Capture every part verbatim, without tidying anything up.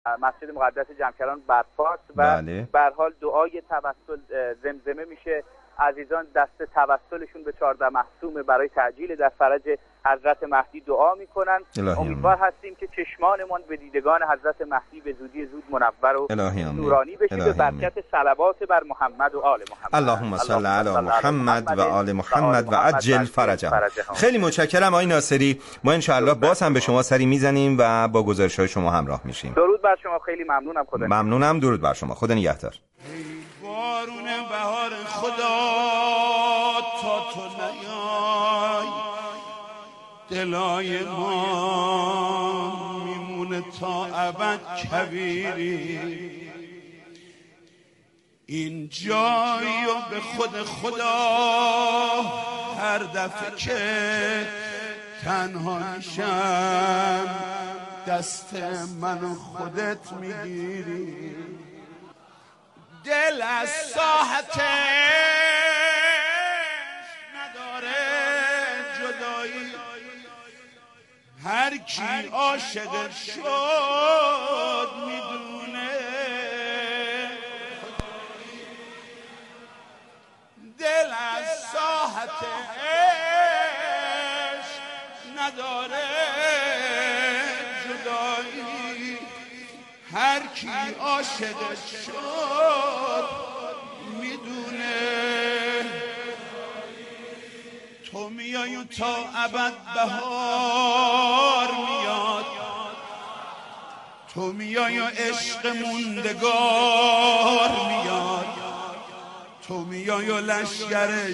مسجد مقدس جمکران برپاست و بله. به هر حال دعای توسل زمزمه میشه. عزیزان دست توسلشون به چهارده معصوم برای تعجیل در فرج حضرت مهدی دعا میکنن. امیدوار هستیم که چشمانمان به دیدگان حضرت مهدی به زودی زود منور و نورانی بشه به برکت صلوات بر محمد و آل محمد. اللهم صل علی محمد و آل محمد و عجل فرجهم. خیلی متشکرم آقای ناصری. ما ان شاء الله باز هم به شما سری میزنیم و با گزارش‌های شما همراه میشیم. درود بر شما، خیلی ممنونم. خدا ممنونم. درود بر شما. خدا نگهدار. بارون بهار خدا تا تو نیای دلای ما میمونه تا ابد کبیری. این جایی و به خود خدا هر دفعه که تنها میشم دست من و خودت میگیری. دل از ساحتش نداره جدایی، هر کی عاشق شد میدونه. دل از ساحتش نداره جدایی، هر کی عاشق شد میدونه. تو میای و تا ابد بهار میاد، تو میای و عشق موندگار میاد، تو میای و لشگر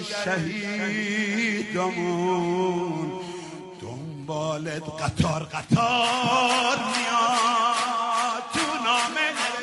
شهیدمون دنبالت قطار قطار میاد. تو نامه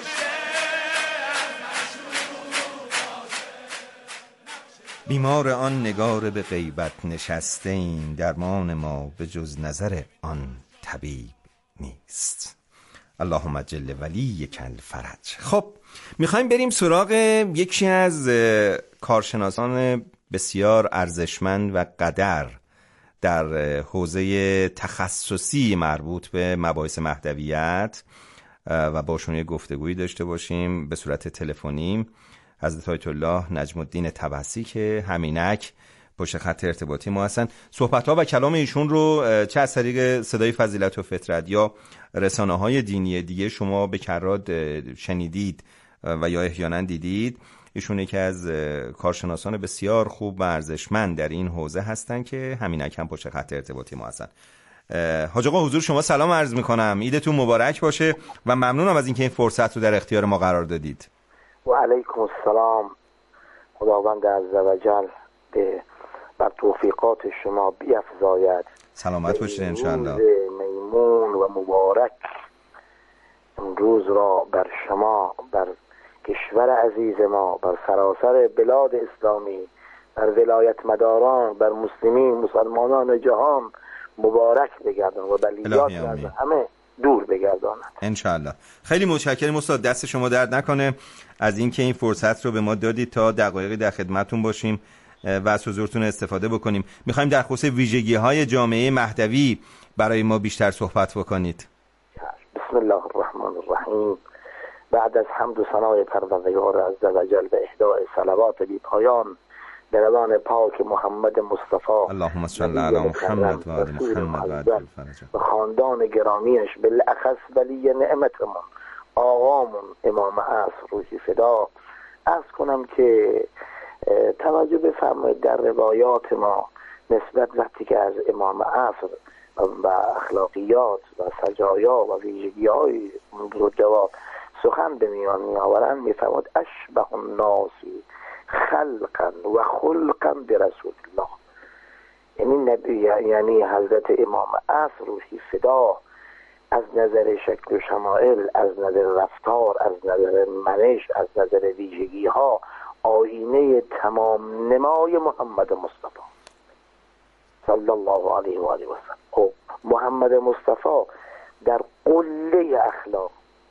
بیمار آن نگار به غیبت نشسته ایم، درمان ما به جز نظر آن طبیب نیست. اللهم جل ولی کل فرج. خب میخوایم بریم سراغ یکی از کارشناسان بسیار ارزشمند و قدر در حوزه تخصصی مربوط به مباحث مهدویت و باشون گفتگویی داشته باشیم به صورت تلفنی. حضرت آیت الله نجم الدین طبسی که همینک پشت خط ارتباطی ما هستن. صحبت‌ها و کلام ایشون رو چه از طریق صدای فضیلت و فطرت یا رسانه‌های دینی دیگه شما به کرات شنیدید و یا احیانا دیدید. ایشون یکی از کارشناسان بسیار خوب و ارزشمند در این حوزه هستن که همینک هم پشت خط ارتباطی ما هستن. حاج آقا حضور شما سلام عرض می‌کنم. عیدتون مبارک باشه و ممنونم از اینکه این فرصت رو در اختیار ما قرار دادید. و علیکم السلام. خداوند عزوجل به بر توفیقات شما بیفزاید. سلامت باشید انشاءالله. میمون و مبارک امروز را بر شما، بر کشور عزیز ما، بر سراسر بلاد اسلامی، بر ولایت مداران، بر مسلمین مسلمانان جهان مبارک بگردان و بلیات از همه دور بگردانند انشاءالله. خیلی متشکرم استاد، دست شما درد نکنه از اینکه این فرصت رو به ما دادید تا دقایقی در خدمتتون باشیم و از حضورتون استفاده بکنیم. میخوایم در خصوص ویژگی‌های جامعه مهدوی برای ما بیشتر صحبت بکنید. بسم الله الرحمن الرحیم. بعد از حمد و ثنای پروردگار عزوجل و اهداء صلوات بی پایان به روان پاک محمد مصطفی اللهم صل علی محمد و آل محمد و خاندان گرامیش بالاخص ولی نعمتمون آقامون امام عصر روحی فدا عرض کنم که توجه بفرمایید در روایات ما نسبت وقتی که از امام عصر و اخلاقیات و سجایا و ویژگی‌های بزرگوار سخن به میان میآورند میفرماد اشبه الناس خلقا و خلقا برسول الله. یعنی نبی یعنی حضرت امام عصر روحی فدا از نظر شکل و شمائل، از نظر رفتار، از نظر منش، از نظر ویژگی ها آینه تمام نمای محمد مصطفی صلی الله علیه و آله و سلم. خب محمد مصطفی در قله اخلاق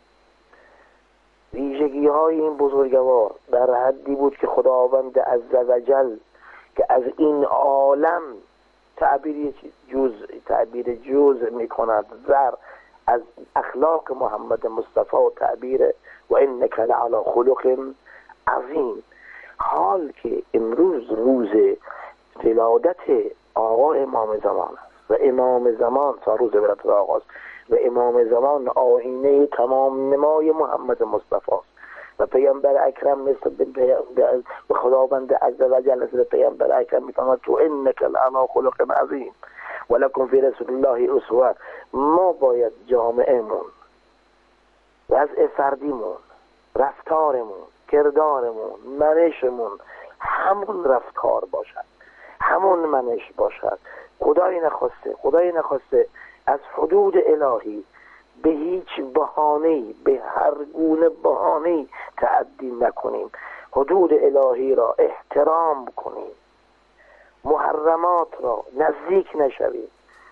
ویژگی های این بزرگوار در حدی بود که خداوند عزوجل که از این عالم تعبیر جز تعبیر جز می کند زر از اخلاق محمد مصطفی و تعبیر و انک لعلی خلق عظیم. حال که امروز روز ولادت آقا امام زمان است و امام زمان تا روز ولادت آقا است و امام زمان آینه تمام نمای محمد مصطفی است و پیامبر اکرم مثل به خداوند عزوجل مثل پیامبر اکرم میفرماد تو انک لعلی خلق عظیم ولکم فی رسول الله اسوه. ما باید جامعهمون، وضع فردیمون، رفتارمون، کردارمون، منشمون همون رفتار باشد، همون منش باشد. خدای نخواسته خدای نخواسته از حدود الهی به هیچ بهانه‌ای، به هر گونه بهانه‌ای تعدی نکنیم. حدود الهی را احترام کنیم، محرمات را نزدیک نشویم،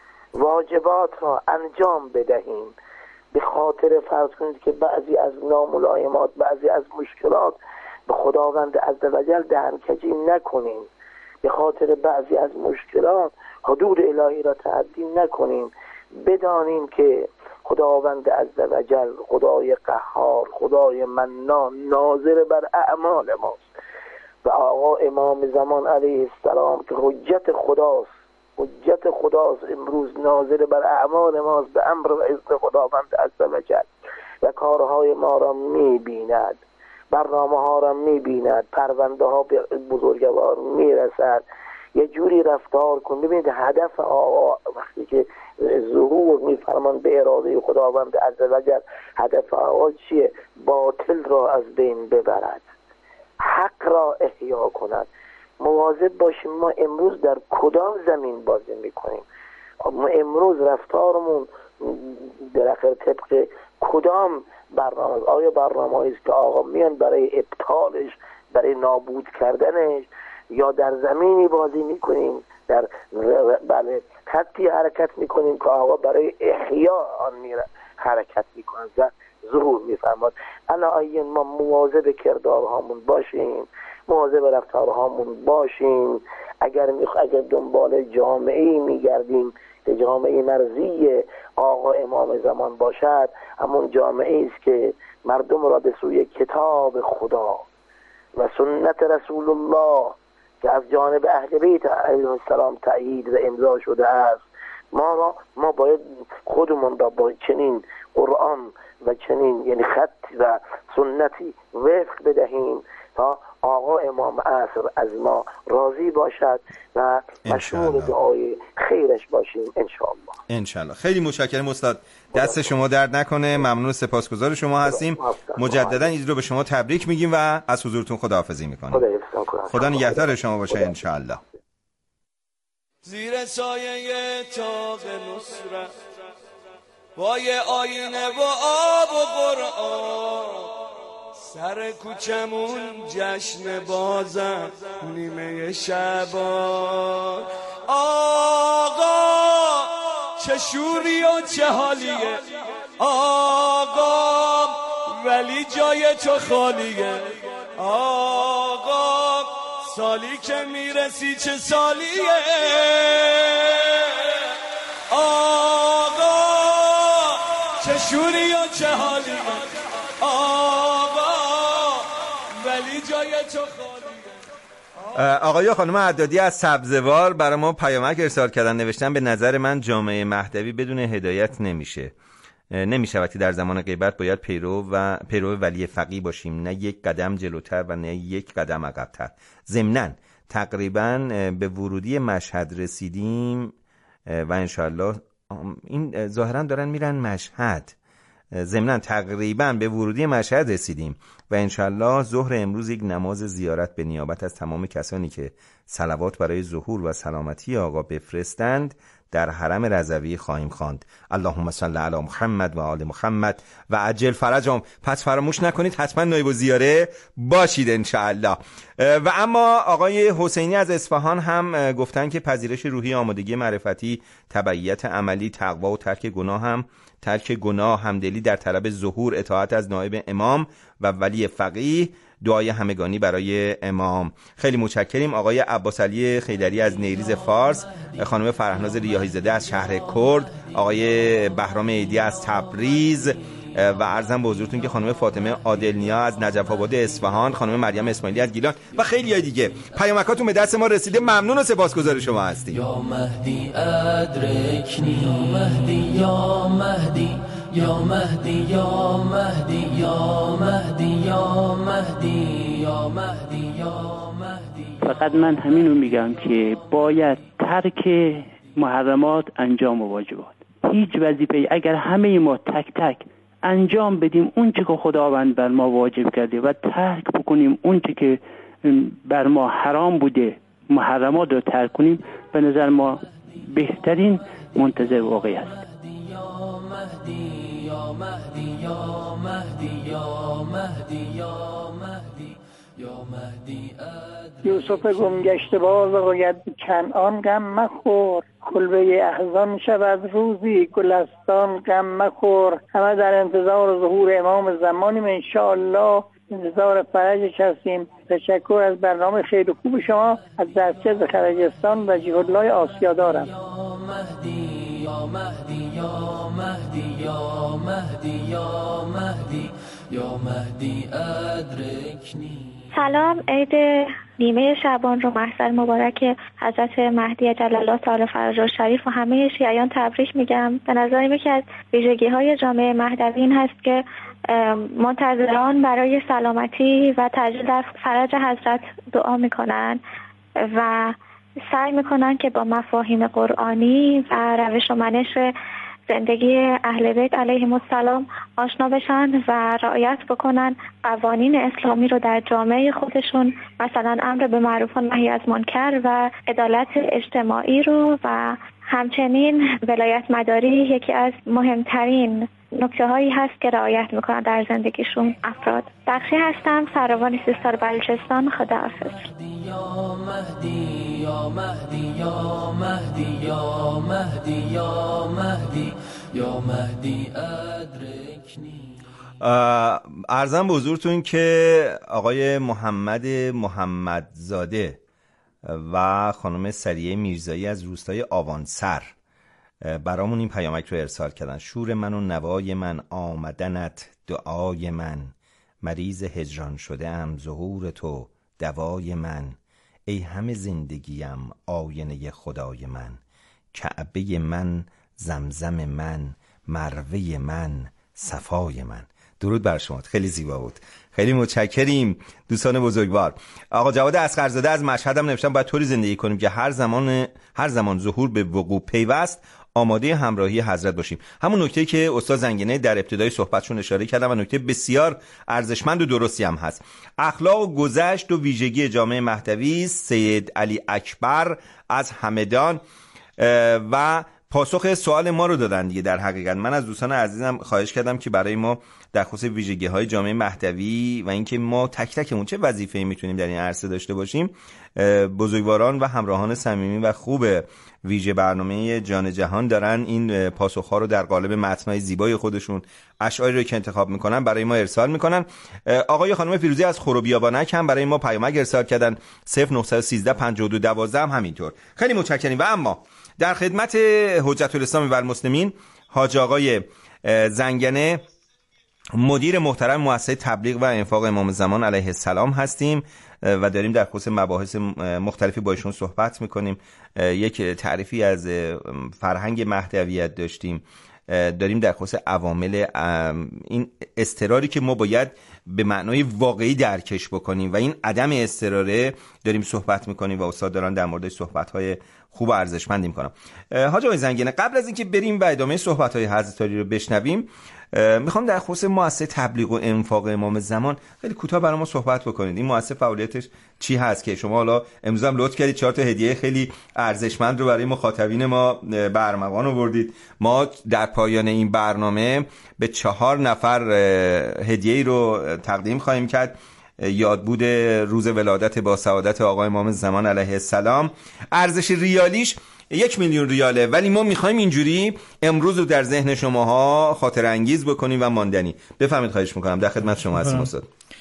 واجبات را انجام بدهیم. به خاطر فرض کنید که بعضی از ناملایمات، بعضی از مشکلات به خداوند عزوجل دهنکجی نکنیم. به خاطر بعضی از مشکلات حدود الهی را تعدی نکنیم. بدانیم که خداوند عزوجل خدای قهار، خدای منان، ناظر بر اعمال ماست و آقا امام زمان علیه السلام که حجت خداست، حجت خداست امروز ناظر بر اعمال ماست به امر و اذن خداوند عزوجل و کارهای ما را می‌بیند، برنامه ها را می‌بیند، پرونده ها به بزرگوار میرسد. یه جوری رفتار کن. ببینید هدف آقا وقتی که ظهور میفرمان به اراده خداوند عزوجل، هدف آقا چیه؟ باطل را از بین ببرد، حق را احیا کند. مواظب باشیم ما امروز در کدام زمین بازی میکنیم، ما امروز رفتارمون در آخر طبق کدام برنامه. آیا برنامه‌ای است که آقا میان برای ابطالش، برای نابود کردنش، یا در زمینی بازی میکنیم، در بله خطی حرکت میکنیم که آقا برای احیا آن میره حرکت میکنن و ظهور میفرماد. علاوه ما مواظب کردارهامون باشیم، مواظب رفتارهامون باشیم. اگر میخ اگر دنبال جامعه‌ای میگردیم که جامعه مرضی آقا امام زمان باشد، همون جامعه است که مردم را به سوی کتاب خدا و سنت رسول الله که از جانب اهل بیت علیه السلام تأیید و امضا شده است، ما را ما باید خودمون را با چنین قرآن و چنین یعنی خط و سنتی وفق بدهیم تا آقا امام عصر از ما راضی باشد و مشمول دعای خیرش باشیم انشاءالله. انشاءالله. خیلی متشکرم استاد، دست شما درد نکنه، ممنون، سپاسگزار شما هستیم. مجددا این رو به شما تبریک میگیم و از حضورتون خداحافظی میکنیم. خدا, خدا نگهدار شما باشه انشاءالله. زیر سایه تاق نصرت پای آینه و آب و قرآن سر کوچمون جشن بازم نیمه شبان. آقا چه شوری و چه حالیه آقا، ولی جای تو خالیه آقا، سالی که میرسی چه سالیه آقا، چه شوری و چه حالیه آقا، ولی جای تو خالیه. آقای و خانم عدادی از سبزوار برای ما پیامک ارسال کردن، نوشتن به نظر من جامعه مهدوی بدون هدایت نمیشه نمیشه وقتی در زمان غیبت باید پیرو و پیرو ولی فقیه باشیم، نه یک قدم جلوتر و نه یک قدم عقب‌تر. ضمناً تقریباً به ورودی مشهد رسیدیم و انشالله این ظاهراً دارن میرن مشهد. ضمناً تقریباً به ورودی مشهد رسیدیم و انشالله ظهر امروز یک نماز زیارت به نیابت از تمام کسانی که صلوات برای ظهور و سلامتی آقا بفرستند در حرم رضوی خواهیم خواند. اللهم صل علی محمد و آل محمد و عجل فرجهم. پس فراموش نکنید حتما نایب الزیاره باشید انشاءالله. و اما آقای حسینی از اصفهان هم گفتن که پذیرش روحی، آمادگی معرفتی، تبعیت عملی، تقوا و ترک گناه هم ترک گناه، همدلی در طلب ظهور، اطاعت از نایب امام و ولی فقیه دعای همگانی برای امام. خیلی متشکریم. آقای عباس علی خیدری از نیریز فارس، خانم فرهناز ریاحی زاده از شهر کرد، آقای بهرام عیدی از تبریز و عرضم به حضورتون که خانم فاطمه عادل‌نیا از نجف آباد اصفهان، خانم مریم اسماعیلی از گیلان و خیلی های دیگه پیامکاتون به دست ما رسیده. ممنون و سپاسگزار شما هستیم. یا مهدی ادرکنی، یا مهدی یا مهدی یا مهدی یا مهدی یا مهدی یا مهدی یا مهدی یا مهدی. فقط من همینو میگم که باید ترک محرمات انجام واجبات. هیچ وظیفه اگر همه ما تک تک انجام بدیم اون چه که خداوند بر ما واجب کرده و ترک بکنیم اون چه که بر ما حرام بوده، محرمات رو ترک کنیم، به نظر ما بهترین منتظر واقعی است. یا مهدی یا مهدی یا مهدی یا مهدی یا مهدی یا مهدی. یوسف گمگشته باز آید کنعان، غم مخور کلبه احزان شود روزی گلستان، غم مخور. همه در انتظار ظهور امام زمانیم، انشاءالله انتظار فرجش هستیم. تشکر از برنامه خیلی خوب شما. از دستجز خرجستان و جیه الله آسیا دارم. یا مهدی یا مهدی یا مهدی یا مهدی یا مهدی یا مهدی ادرکنی. سلام، عید نیمه شعبان رو محضر مبارک حضرت مهدی اجل الله تعالی فرجه الشریف و همه شیعیان تبریک میگم. به نظر یکی از ویژگی های جامعه مهدوی این هست که منتظران برای سلامتی و تعجیل در فرج حضرت دعا میکنن و سعی میکنن که با مفاهیم قرآنی و روش و منش زندگی اهل بیت علیهم السلام آشنا بشن و رعایت بکنن قوانین اسلامی رو در جامعه خودشون، مثلا امر به معروف و نهی از منکر و عدالت اجتماعی رو، و همچنین ولایت مداری یکی از مهمترین نکته هایی هست که رعایت میکنن در زندگیشون افراد. بخشی هستم، سروان سیستان بلوچستان. خداحافظ. یا مهدی یا مهدی یا مهدی یا مهدی یا مهدی یا مهدی ادرکنی. عرضم به حضورتون که آقای محمد محمدزاده و خانم سریه میرزایی از روستای آوانسر برامون این پیامک رو ارسال کردن. شور من و نوای من، آمدنت دعای من، مریض هجران شده ام، ظهور تو دوای من، ای همه زندگیم آینه خدای من، کعبه من، زمزم من، مروه من، صفای من. درود بر شما، خیلی زیبا بود. خیلی متشکریم دوستان بزرگوار. آقا جواد اصغرزاده از مشهد هم نوشتن باید طوری زندگی کنیم که هر زمان هر زمان ظهور به وقوع پیوست آماده همراهی حضرت باشیم. همون نکته‌ای که استاد زنگنه در ابتدای صحبتشون اشاره کردن و نکته بسیار ارزشمند و درستی هم هست. اخلاق و گذشت و ویژگی جامعه مهدوی، سید علی اکبر از همدان و پاسخ سوال ما رو دادن دیگه. در حقیقت من از دوستان عزیزم خواهش کردم که برای ما در خصوص ویژگی‌های جامعه مهدوی و اینکه ما تک تکمون چه وظیفه‌ای میتونیم در این عرصه داشته باشیم، بزرگواران و همراهان صمیمی و خوب ویژه برنامه جان جهان دارن این پاسخ‌ها رو در قالب متن‌های زیبای خودشون، اشعاری رو که انتخاب میکنن برای ما ارسال میکنن. آقای خانم فیروزی از خروبیابانک هم برای ما پیامک ارسال کردن، صفر نه یک سه پنج دو یک دو هم همینطور. خیلی متشکریم. و اما در خدمت حجت الاسلام و المسلمین حاج آقای زنگنه، مدیر محترم مؤسسه تبلیغ و انفاق امام زمان علیه السلام هستیم و داریم در خصوص مباحث مختلفی با ایشون صحبت میکنیم. یک تعریفی از فرهنگ مهدویت داشتیم، داریم در خصوص عوامل این اضطراری که ما باید به معنای واقعی درکش بکنیم و این عدم اضطراره داریم صحبت میکنیم و استاد دارن در موردش صحبت‌های خوب و ارزشمندی میکنم. حاج آقای زنگنه، قبل از اینکه بریم و ادامه صحبت‌های حضرت علی رو بشنویم، میخوام در خصوص مؤسسه تبلیغ و انفاق امام زمان خیلی کوتاه برای ما صحبت بکنید. این مؤسسه فعالیتش چی هست که شما حالا امروز هم لطف کردید چهار تا هدیه خیلی ارزشمند رو برای مخاطبین ما برمغان آوردید. ما در پایان این برنامه به چهار نفر هدیه‌ای رو تقدیم خواهیم کرد. یادبود روز ولادت با سعادت آقای امام زمان علیه السلام، ارزش ریالیش یک میلیون ریاله، ولی ما میخوایم اینجوری امروز رو در ذهن شماها خاطر انگیز بکنیم و ماندنی. بفهمید، خواهش میکنم، در خدمت شما هستیم استاد.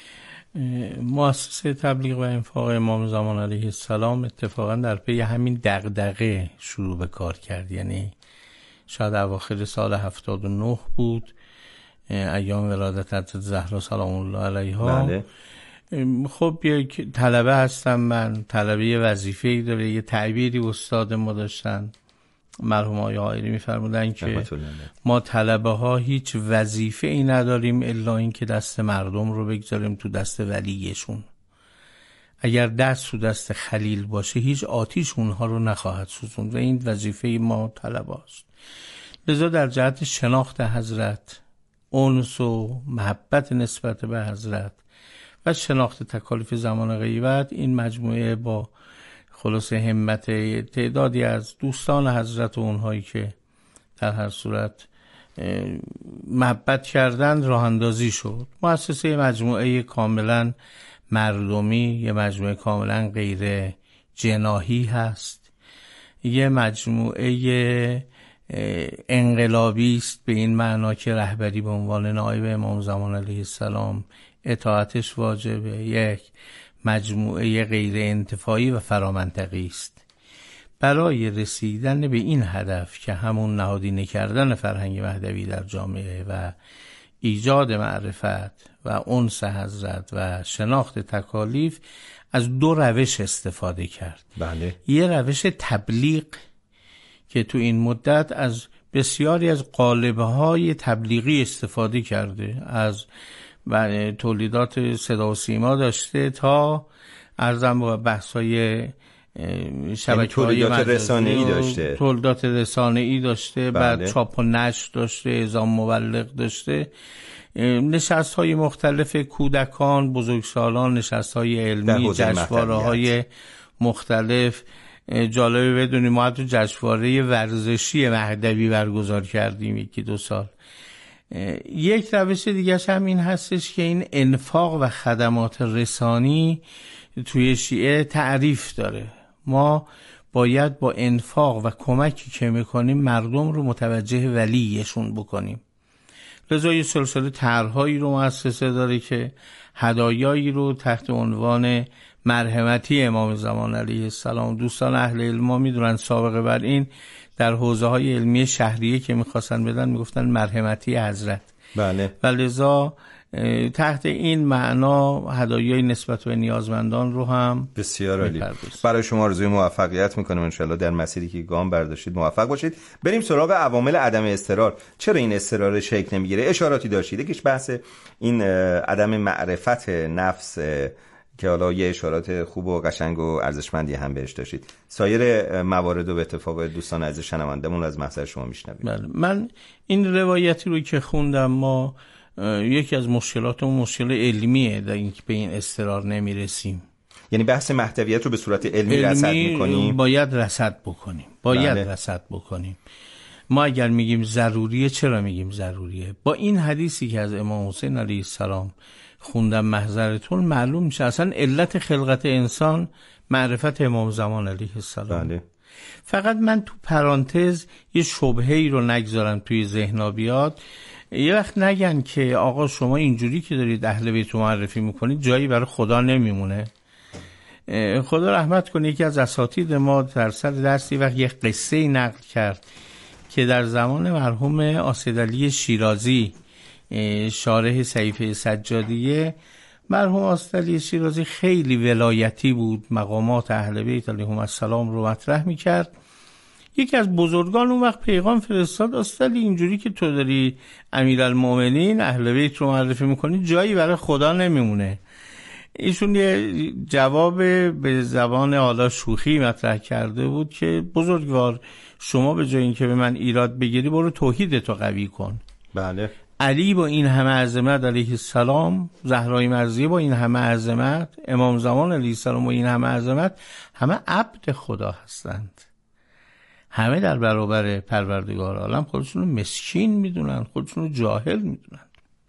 مؤسسه تبلیغ و انفاق امام زمان علیه السلام اتفاقا در پی همین دغدغه شروع به کار کرد. یعنی شاید اواخر سال هفتاد و نه بود، ایام ولادت حضرت زهرا سلام الله علیها. بله. خب یک طلبه هستم من، طلبه وظیفه‌ای داره. یه تعبیری استاد ما داشتن، مرحوم آقای حائری می‌فرمودن که ما طلبه ها هیچ وظیفه ای نداریم الا این که دست مردم رو بگذاریم تو دست ولیشون. اگر دست تو دست خلیل باشه هیچ آتیش اونها رو نخواهد سوزوند و این وظیفه ما طلبه هاست. لذا در جهت شناخت حضرت، انس و محبت نسبت به حضرت و شناخت تکالیف زمان غیبت، این مجموعه با خلاص همت تعدادی از دوستان حضرت و اونهایی که در هر صورت محبت کردن راه اندازی شد. مؤسسه مجموعه کاملا مردمی، یه مجموعه کاملا غیر جناحی هست، یه مجموعه انقلابی است به این معنا که رهبری به عنوان نایب امام زمان علیه السلام اطاعتش واجبه، یک مجموعه غیر انتفاعی و فرامنطقی است. برای رسیدن به این هدف که همون نهادینه کردن فرهنگ مهدوی در جامعه و ایجاد معرفت و انس حضرت و شناخت تکالیف، از دو روش استفاده کرد. بله. یه روش تبلیغ که تو این مدت از بسیاری از قالب‌های تبلیغی استفاده کرده، از و تولیدات صدا و سیما داشته تا ارزم با بحث‌های شبکه‌های رسانه‌ای داشته، تولیدات رسانه‌ای داشته، بله. بعد چاپ و نشر داشته، اعزام مبلغ داشته، نشست‌های مختلف کودکان، بزرگسالان، نشست‌های علمی، جشنواره‌های مختلف. جالبه بدونیم ما تو جشنواره ورزشی مهدوی برگزار کردیم یکی دو سال. یک روش دیگه هم این هستش که این انفاق و خدمات رسانی توی شیعه تعریف داره. ما باید با انفاق و کمکی که میکنیم مردم رو متوجه ولیشون بکنیم. لذا یه سلسله طرح‌هایی رو مؤسسه داره که هدایایی رو تحت عنوان مرحمتی امام زمان علیه السلام، دوستان اهل علم ما میدونن سابقه بر این در حوزه های علمی شهریه که میخواستن بدن میگفتن مرحمتی حضرت. بله. و لذا تحت این معنا هدایای نسبت به نیازمندان رو هم بسیار عالی. برای شما آرزوی موفقیت میکنم انشالله در مسیری که گام برداشتید موفق باشید. بریم سراغ عوامل عدم اضطرار. چرا این اضطرار شکل نمیگیره؟ اشاراتی داشتید، یکیش بحث این عدم معرفت نفس که حالا یه اشارات خوب و قشنگ و ارزشمندی هم بهش داشتید. سایر موارد رو به اتفاق دوستان عزیز شنوندمون از محضر شما میشنویم. بله. من این روایتی رو که خوندم، ما یکی از مشکلاتمون مشکل علمیه در اینکه به این اضطرار نمیرسیم. یعنی بحث مهدویت رو به صورت علمی, علمی رصد میکنیم. باید رصد بکنیم. باید بله. رصد بکنیم. ما اگر میگیم ضروریه، چرا میگیم ضروریه؟ با این حدیثی که از امام حسین علیه السلام خوندم محضرتون معلوم میشه اصلا علت خلقت انسان معرفت امام زمان علیه السلام. بله. فقط من تو پرانتز یه شبهه‌ای رو نگذارم توی ذهنا بیاد. یه وقت نگن که آقا شما اینجوری که دارید اهل بیت معرفی میکنید جایی برای خدا نمیمونه. خدا رحمت کنه، یکی از اساتید ما در سر درسی وقت یه قصه نقل کرد که در زمان مرحوم آصدعلی شیرازی شارح صحیفه سجادیه، مرحوم آصدعلی شیرازی خیلی ولایتی بود، مقامات اهل بیت علیهم السلام رو مطرح میکرد. یکی از بزرگان اون وقت پیغام فرستاد، آصدعلی اینجوری که تو داری امیرالمومنین اهل بیت رو معرفی میکنی جایی برای خدا نمیمونه. ایشون یه جواب به زبان حالا شوخی مطرح کرده بود که بزرگوار شما به جای اینکه به من ایراد بگیری برو توحیدتو قوی کن. بله. علی با این همه عظمت علیه السلام، زهرای مرضیه با این همه عظمت، امام زمان علیه السلام با این همه عظمت، همه عبد خدا هستند. همه در برابر پروردگار عالم خودشون رو مسکین میدونن، خودشون رو جاهل میدونن.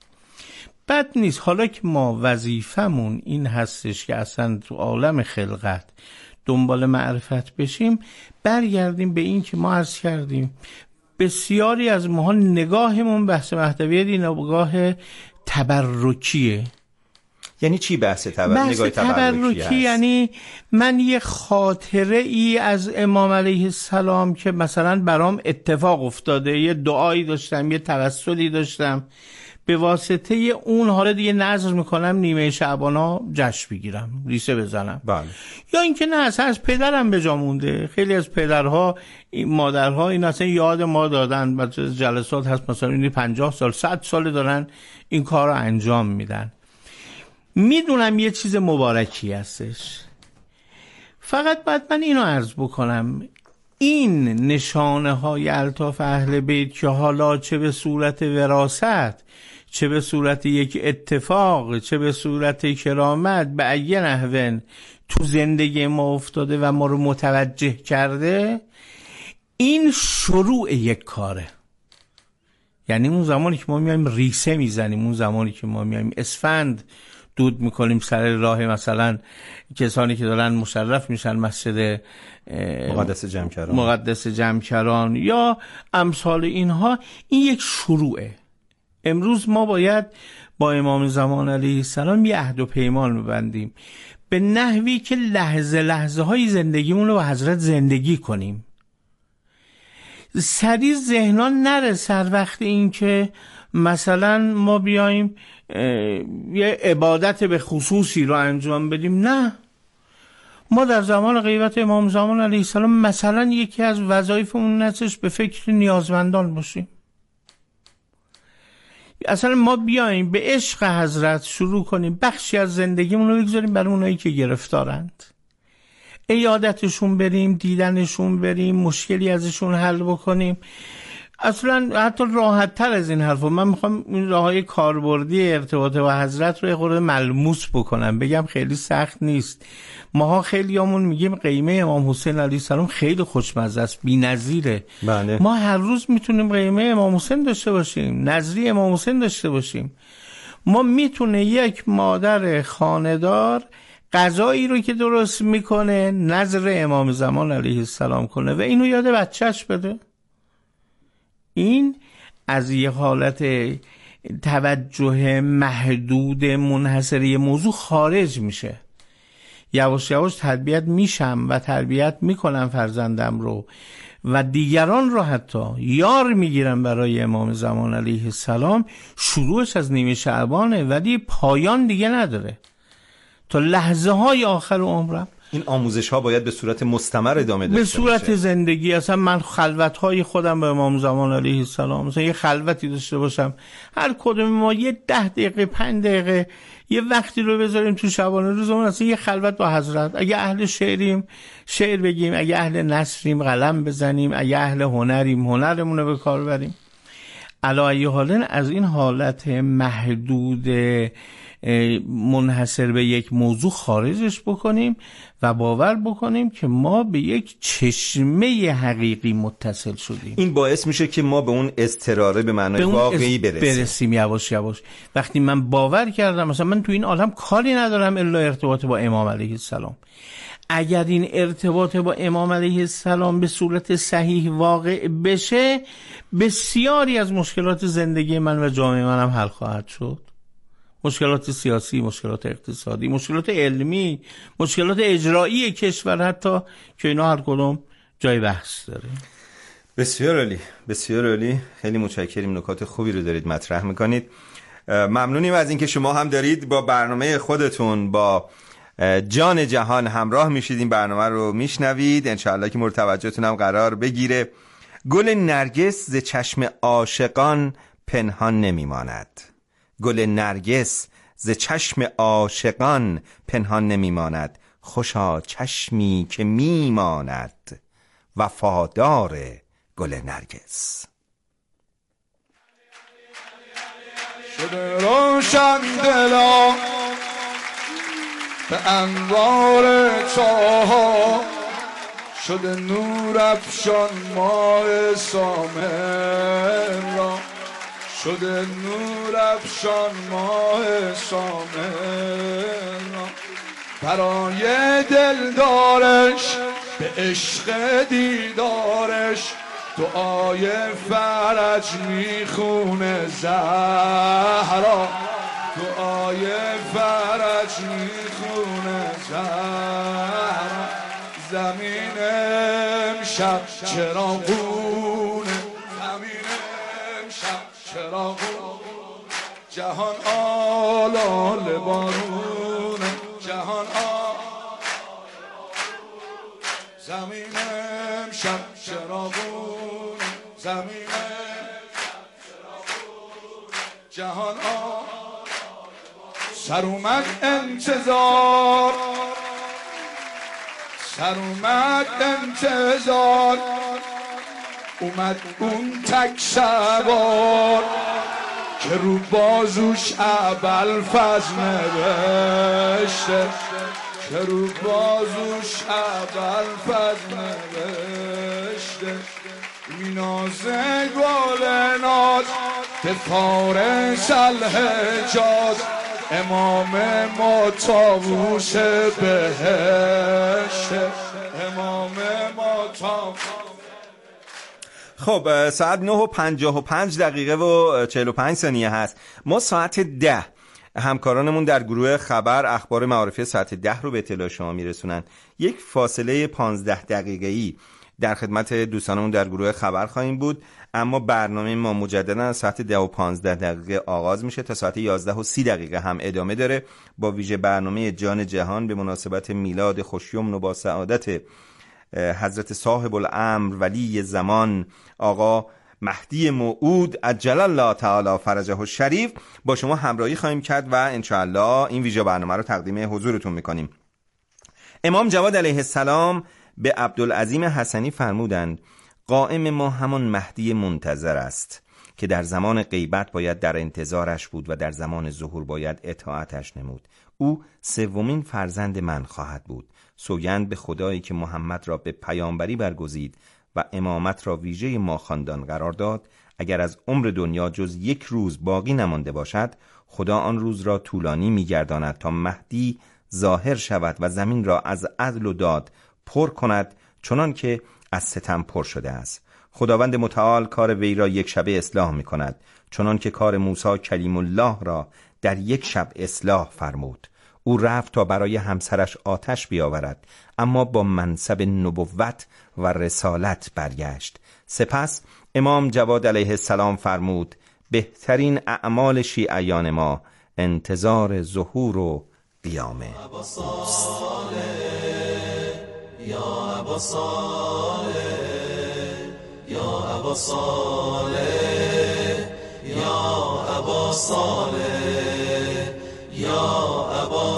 بد نیست حالا که ما وظیفمون این هستش که اصلا تو عالم خلقت دنبال معرفت بشیم، برگردیم به این که ما عرض کردیم بسیاری از ماها نگاهمون بحث مهدویت این نگاه تبرکیه. یعنی چی بحث تبرکی؟ نگاه تبرکی یعنی من یه خاطره ای از امام علیه السلام که مثلا برام اتفاق افتاده، یه دعایی داشتم، یه توسلی داشتم، به واسطه اون حالا دیگه نذر میکنم نیمه شعبانا جشن بگیرم، ریسه بزنم. بله. یا اینکه نه اصلا از پدرم به جا مونده. خیلی از پدرها مادرها این اصلا یاد ما دادن، بعد جلسات هست مثلا این پنجاه سال صد سال دارن این کار رو انجام میدن. میدونم یه چیز مبارکی هستش، فقط باید من اینو عرض بکنم، این نشانه های الطاف اهل بیت که حالا چه به صورت وراثت، چه به صورت یک اتفاق، چه به صورت کرامت، به ایه نحون تو زندگی ما افتاده و ما رو متوجه کرده، این شروع یک کاره. یعنی اون زمانی که ما میایم ریسه میزنیم، اون زمانی که ما میایم اسفند دود میکنیم سر راه مثلا کسانی که دارن مشرف میشن مسجد مقدس جمکران مقدس جمکران یا امثال اینها، این یک شروعه. امروز ما باید با امام زمان علیه السلام یه عهد و پیمان ببندیم به نحوی که لحظه لحظه های زندگیمون رو با حضرت زندگی کنیم. سریع ذهنان نره سر وقت این که مثلا ما بیاییم یه عبادت به خصوصی رو انجام بدیم. نه، ما در زمان غیبت امام زمان علیه السلام مثلا یکی از وظایفمون هستش به فکر نیازمندان باشیم. اصلا ما بیاییم به عشق حضرت شروع کنیم، بخشی از زندگیمون رو بگذاریم برای اونایی که گرفتارند، عیادتشون بریم، دیدنشون بریم، مشکلی ازشون حل بکنیم. اصلا حتی راحت تر از این حرفا من میخوام این راههای کاربردی ارتباط با حضرت رو یه خورده ملموس بکنم، بگم خیلی سخت نیست. ماها خیلیامون میگیم قیمه امام حسین علیه السلام خیلی خوشمزه است، بی‌نظیره. بله. ما هر روز میتونیم قیمه امام حسین داشته باشیم، نظری امام حسین داشته باشیم. ما میتونه یک مادر خانه‌دار غذایی رو که درست میکنه نظر امام زمان علیه السلام کنه و اینو یاد بچهش بده. این از یه حالت توجه محدود منحصره موضوع خارج میشه. یواش یواش تربیت میشم و تربیت میکنم فرزندم رو و دیگران رو حتی یار میگیرم برای امام زمان علیه السلام. شروعش از نیمه شعبانه ولی پایان دیگه نداره تا لحظه های آخر عمرم. این آموزش ها باید به صورت مستمر ادامه داشته به صورت باشه. زندگی. اصلا من خلوت های خودم به امام زمان علیه السلام، مثلا یه خلوتی داشته باشم، هر کدوم ما یه ده دقیقه پنج دقیقه یه وقتی رو بذاریم تو شبانه روزمون، اصلا یه خلوت با حضرت. اگه اهل شعریم شعر بگیم، اگه اهل نثریم قلم بزنیم، اگه اهل هنریم هنرمون رو به کار بریم. علی ای حال از این حالت محدود منحصر به یک موضوع خارجش بکنیم و باور بکنیم که ما به یک چشمه حقیقی متصل شدیم. این باعث میشه که ما به اون استراره به معنای واقعی برسیم. برسیم یواش یواش. وقتی من باور کردم مثلا من تو این عالم کاری ندارم الا ارتباط با امام علیه السلام، اگر این ارتباط با امام علیه السلام به صورت صحیح واقع بشه، بسیاری از مشکلات زندگی من و جامعه منم حل خواهد شد. مشکلات سیاسی، مشکلات اقتصادی، مشکلات علمی، مشکلات اجرایی کشور حتی، که اینا هر کدوم جای بحث داره. بسیار عالی، بسیار عالی. خیلی متشکریم، نکات خوبی رو دارید مطرح میکنید. ممنونیم از اینکه شما هم دارید با برنامه خودتون با جان جهان همراه میشید، این برنامه رو میشنوید. انشاءالله که مورد توجهتون هم قرار بگیره. گل نرگس ز چشم عاشقان پنهان نمیماند. گل نرگس ز چشم عاشقان پنهان نمیماند. خوشا چشمی که میماند وفادار گل نرگس. شده روشن دلا به انوار چاها، شده نور افشان ماه سامر را، شده نور افشان ماه سامر را. برای دلدارش به عشق دیدارش دعای فرج میخونه زهرا. دعای فرج میخونه زهرا زمین امشب چراغونه زمین امشب چراغونه جهان آلال بارونه جهان آلال زمین امشب چراغونه زمین جهان آلال سر اومد انتظار سر اومد انتظار اومد اون تک سوار که رو بازوش ابوالفضل نوشته که رو بازوش ابوالفضل نوشته مینازه گل ناز به فارس الحجاز امام ما طاووس بهشت امام ما طاووس. خب ساعت نه و پنجاه و پنج دقیقه و چهل و پنج ثانیه هست. ما ساعت ده همکارانمون در گروه خبر اخبار معارفی ساعت ده رو به اطلاع شما میرسونن. یک فاصله پانزده دقیقه‌ای در خدمت دوستانمون در گروه خبر خواهیم بود، اما برنامه ما مجددا ساعت ده و پانزده دقیقه آغاز میشه تا ساعت یازده و سی دقیقه هم ادامه داره با ویژه برنامه جان جهان به مناسبت میلاد خوشیمن و با سعادت حضرت صاحب الامر ولی زمان آقا مهدی موعود عجل الله تعالی فرجه الشریف با شما همراهی خواهیم کرد و انشاءالله این ویژه برنامه رو تقدیم حضورتون میکنیم. امام جواد علیه السلام به عبدالعظیم حسنی فرمودند قائم ما همان مهدی منتظر است که در زمان غیبت باید در انتظارش بود و در زمان ظهور باید اطاعتش نمود. او سومین فرزند من خواهد بود. سوگند به خدایی که محمد را به پیامبری برگزید و امامت را ویژه ما خاندان قرار داد، اگر از عمر دنیا جز یک روز باقی نمانده باشد، خدا آن روز را طولانی می‌گرداند تا مهدی ظاهر شود و زمین را از عدل و داد پر کند چنان که از ستم پر شده است. خداوند متعال کار وی را یک شبه اصلاح می کند چنان که کار موسی کلیم الله را در یک شب اصلاح فرمود. او رفت تا برای همسرش آتش بیاورد، اما با منصب نبوت و رسالت برگشت. سپس امام جواد علیه السلام فرمود بهترین اعمال شیعیان ما انتظار ظهور و قیامه. یا ابا صالح یا ابا صالح یا ابا صالح یا ابا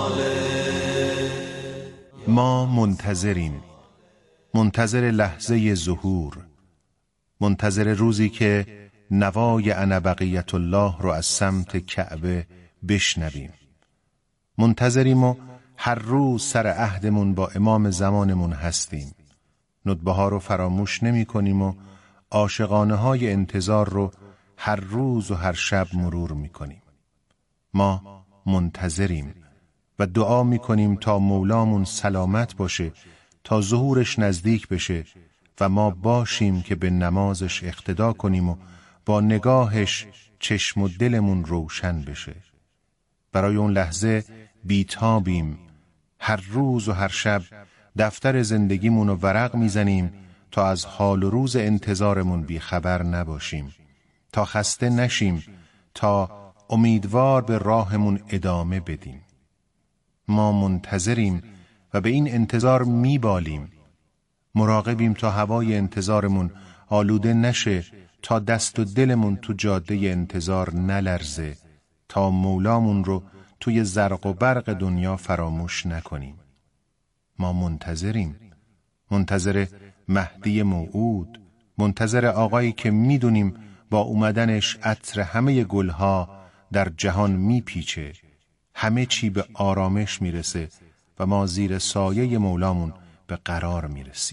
صالح. ما منتظریم، منتظر لحظه ظهور، منتظر روزی که نوای انا بقیت الله رو از سمت کعبه بشنویم. منتظریم و هر روز سر عهدمون با امام زمانمون هستیم. ندبه ها رو فراموش نمی کنیم و عاشقانه های انتظار رو هر روز و هر شب مرور می کنیم. ما منتظریم و دعا می کنیم تا مولامون سلامت باشه، تا ظهورش نزدیک بشه و ما باشیم که به نمازش اقتدا کنیم و با نگاهش چشم و دلمون روشن بشه. برای اون لحظه بیتابیم، هر روز و هر شب دفتر زندگیمون رو ورق میزنیم تا از حال و روز انتظارمون بی خبر نباشیم، تا خسته نشیم، تا امیدوار به راهمون ادامه بدیم. ما منتظریم و به این انتظار میبالیم. مراقبیم تا هوای انتظارمون آلوده نشه، تا دست و دلمون تو جاده انتظار نلرزه، تا مولامون رو توی زرق و برق دنیا فراموش نکنیم. ما منتظریم، منتظر مهدی موعود، منتظر آقایی که میدونیم با اومدنش عطر همه گلها در جهان میپیچه، همه چی به آرامش میرسه و ما زیر سایه مولامون به قرار میرسیم.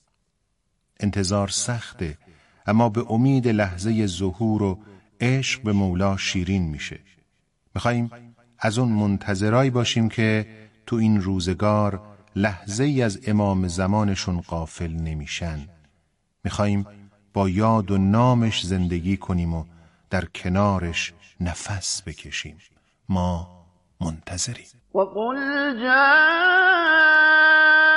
انتظار سخته، اما به امید لحظه ظهور و عشق به مولا شیرین میشه. میخواییم از اون منتظرایی باشیم که تو این روزگار لحظه ای از امام زمانشون غافل نمیشن. میخواییم با یاد و نامش زندگی کنیم و در کنارش نفس بکشیم. ما منتظریم. و قل جاء